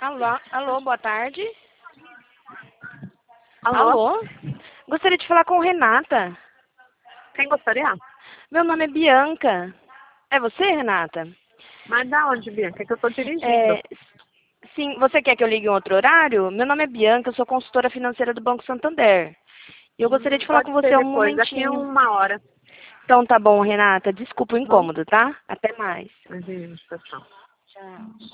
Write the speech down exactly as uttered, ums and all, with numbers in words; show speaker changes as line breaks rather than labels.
Alô, alô, boa tarde.
Alô?
Alô? Gostaria de falar com Renata.
Quem gostaria?
Meu nome é Bianca. É você, Renata?
Mas da onde, Bianca? É que eu tô dirigindo.
É, sim, você quer que eu ligue em outro horário? Meu nome é Bianca, eu sou consultora financeira do Banco Santander. E eu gostaria de
Hum,
falar com
Pode
você
ser
um
depois, daqui a
momentinho.
uma hora.
Então tá bom, Renata. Desculpa o
Bom?
incômodo, tá? Até mais.
Imagina, pessoal.
Tchau.